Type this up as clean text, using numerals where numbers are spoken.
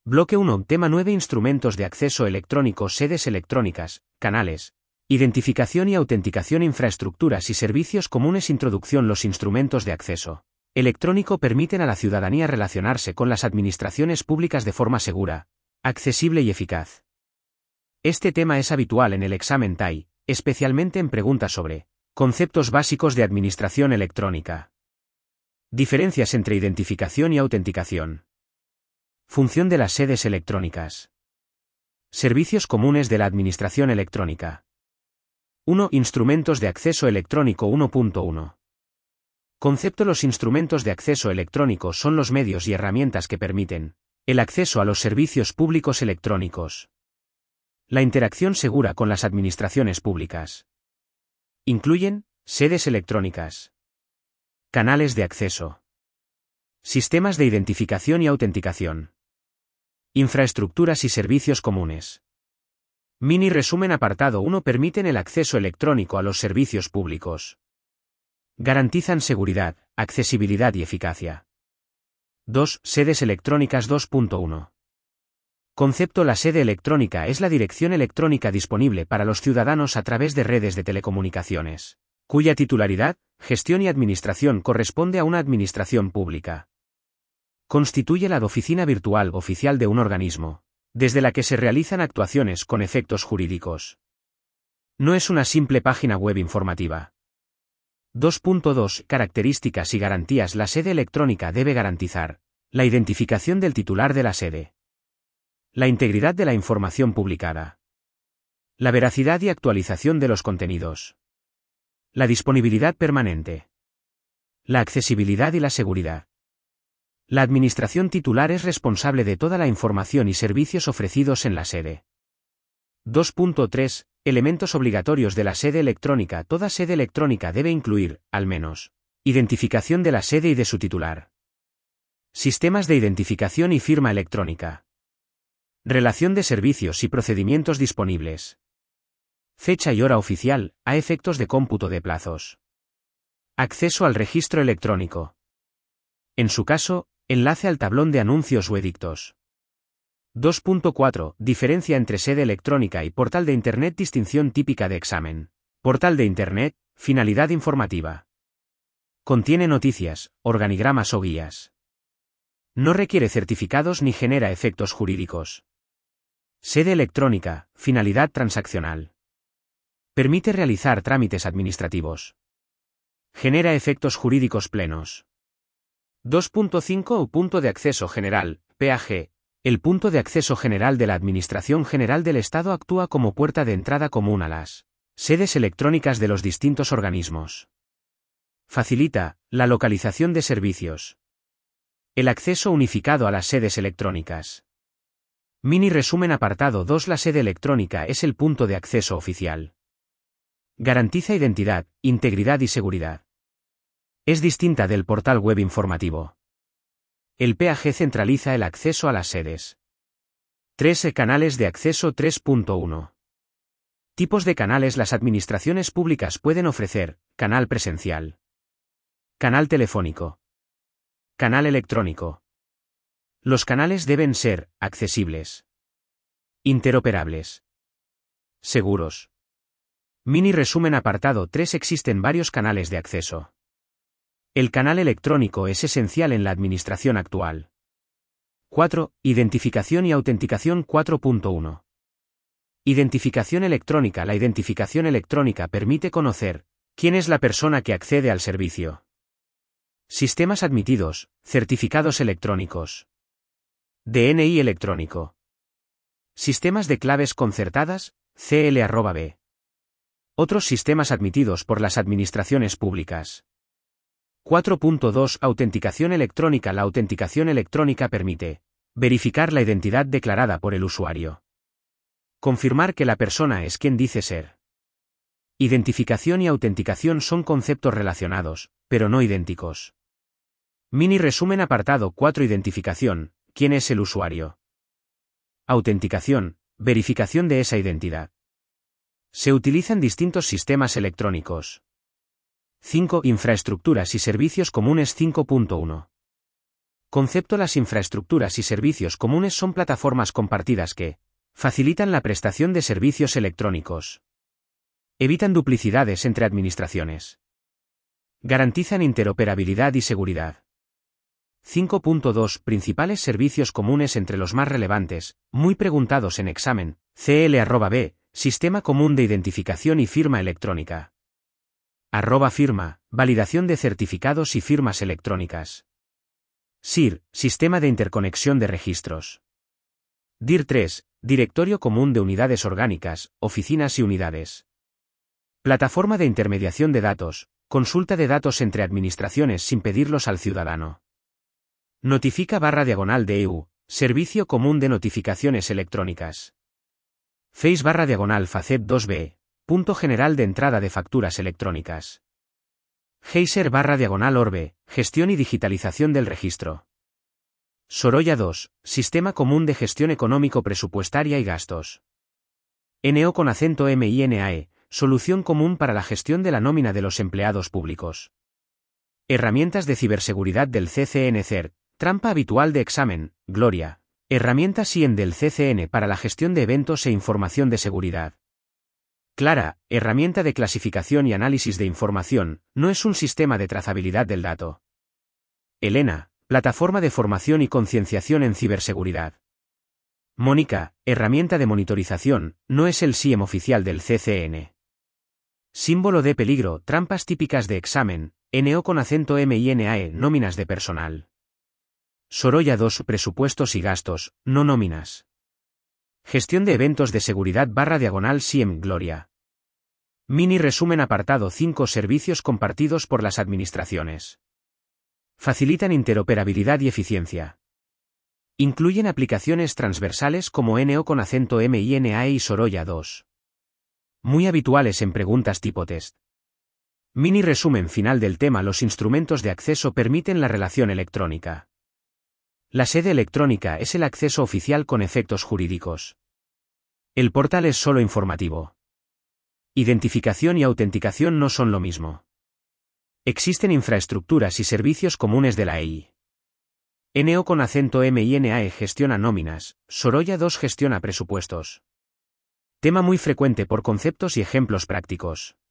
Bloque 1. Tema 9. Instrumentos de acceso electrónico. Sedes electrónicas, canales. Identificación y autenticación. Infraestructuras y servicios comunes. Introducción. Los instrumentos de acceso electrónico permiten a la ciudadanía relacionarse con las administraciones públicas de forma segura, accesible y eficaz. Este tema es habitual en el examen TAI, especialmente en preguntas sobre conceptos básicos de administración electrónica. Diferencias entre identificación y autenticación. Función de las sedes electrónicas. Servicios comunes de la administración electrónica. 1. Instrumentos de acceso electrónico. 1.1. Concepto. Los instrumentos de acceso electrónico son los medios y herramientas que permiten el acceso a los servicios públicos electrónicos. La interacción segura con las administraciones públicas. Incluyen sedes electrónicas, canales de acceso, sistemas de identificación y autenticación, infraestructuras y servicios comunes. Mini resumen. Apartado 1. Permiten el acceso electrónico a los servicios públicos. Garantizan seguridad, accesibilidad y eficacia. 2. Sedes electrónicas. 2.1. Concepto. La sede electrónica es la dirección electrónica disponible para los ciudadanos a través de redes de telecomunicaciones, cuya titularidad, gestión y administración corresponde a una administración pública. Constituye la oficina virtual oficial de un organismo, desde la que se realizan actuaciones con efectos jurídicos. No es una simple página web informativa. 2.2. Características y garantías. La sede electrónica debe garantizar la identificación del titular de la sede, la integridad de la información publicada, la veracidad y actualización de los contenidos, la disponibilidad permanente, la accesibilidad y la seguridad. La administración titular es responsable de toda la información y servicios ofrecidos en la sede. 2.3. Elementos obligatorios de la sede electrónica. Toda sede electrónica debe incluir, al menos, identificación de la sede y de su titular. Sistemas de identificación y firma electrónica. Relación de servicios y procedimientos disponibles. Fecha y hora oficial, a efectos de cómputo de plazos. Acceso al registro electrónico. En su caso, enlace al tablón de anuncios o edictos. 2.4. Diferencia entre sede electrónica y portal de Internet. Distinción típica de examen. Portal de Internet, finalidad informativa. Contiene noticias, organigramas o guías. No requiere certificados ni genera efectos jurídicos. Sede electrónica, finalidad transaccional. Permite realizar trámites administrativos. Genera efectos jurídicos plenos. 2.5. O punto de acceso general, PAG. El punto de acceso general de la Administración General del Estado actúa como puerta de entrada común a las sedes electrónicas de los distintos organismos. Facilita la localización de servicios. El acceso unificado a las sedes electrónicas. Mini resumen. Apartado 2. La sede electrónica es el punto de acceso oficial. Garantiza identidad, integridad y seguridad. Es distinta del portal web informativo. El PAG centraliza el acceso a las sedes. 3. Canales de acceso. 3.1. Tipos de canales. Las administraciones públicas pueden ofrecer: canal presencial, canal telefónico, canal electrónico. Los canales deben ser accesibles, interoperables, seguros. Mini resumen. Apartado 3. Existen varios canales de acceso. El canal electrónico es esencial en la administración actual. 4. Identificación y autenticación. 4.1. Identificación electrónica. La identificación electrónica permite conocer quién es la persona que accede al servicio. Sistemas admitidos, certificados electrónicos. DNI electrónico. Sistemas de claves concertadas, CL@B. Otros sistemas admitidos por las administraciones públicas. 4.2. Autenticación electrónica. La autenticación electrónica permite verificar la identidad declarada por el usuario. Confirmar que la persona es quien dice ser. Identificación y autenticación son conceptos relacionados, pero no idénticos. Mini resumen. Apartado 4. Identificación. ¿Quién es el usuario? Autenticación. Verificación de esa identidad. Se utilizan distintos sistemas electrónicos. 5. Infraestructuras y servicios comunes. 5.1. Concepto: las infraestructuras y servicios comunes son plataformas compartidas que facilitan la prestación de servicios electrónicos. Evitan duplicidades entre administraciones. Garantizan interoperabilidad y seguridad. 5.2 Principales servicios comunes entre los más relevantes, muy preguntados en examen. CL@B, Sistema Común de Identificación y Firma Electrónica. @Firma, Validación de certificados y firmas electrónicas. SIR, Sistema de Interconexión de Registros. DIR3, Directorio Común de Unidades Orgánicas, Oficinas y Unidades. Plataforma de intermediación de datos, consulta de datos entre administraciones sin pedirlos al ciudadano. Notifica/de EU, Servicio Común de Notificaciones Electrónicas. Face/Facet2B, Punto General de Entrada de Facturas Electrónicas. Geyser/Orbe, Gestión y digitalización del registro. Sorolla 2, Sistema Común de Gestión Económico Presupuestaria y Gastos. NO con acento MINAE, Solución Común para la Gestión de la Nómina de los Empleados Públicos. Herramientas de ciberseguridad del CCN-CERT, Trampa habitual de examen, Gloria. Herramienta SIEM del CCN para la gestión de eventos e información de seguridad. Clara, herramienta de clasificación y análisis de información, no es un sistema de trazabilidad del dato. Elena, plataforma de formación y concienciación en ciberseguridad. Mónica, herramienta de monitorización, no es el SIEM oficial del CCN. Símbolo de peligro, trampas típicas de examen, NO con acento MINAE, nóminas de personal. Sorolla 2, presupuestos y gastos, no nóminas. Gestión de eventos de seguridad /SIEM Gloria. Mini resumen apartado 5 Servicios compartidos por las administraciones. Facilitan interoperabilidad y eficiencia. Incluyen aplicaciones transversales como NO con acento MINAE y Sorolla 2. Muy habituales en preguntas tipo test. Mini resumen final del tema: los instrumentos de acceso permiten la relación electrónica. La sede electrónica es el acceso oficial con efectos jurídicos. El portal es solo informativo. Identificación y autenticación no son lo mismo. Existen infraestructuras y servicios comunes de la EI. NO con acento MINAE gestiona nóminas, Sorolla 2 gestiona presupuestos. Tema muy frecuente por conceptos y ejemplos prácticos.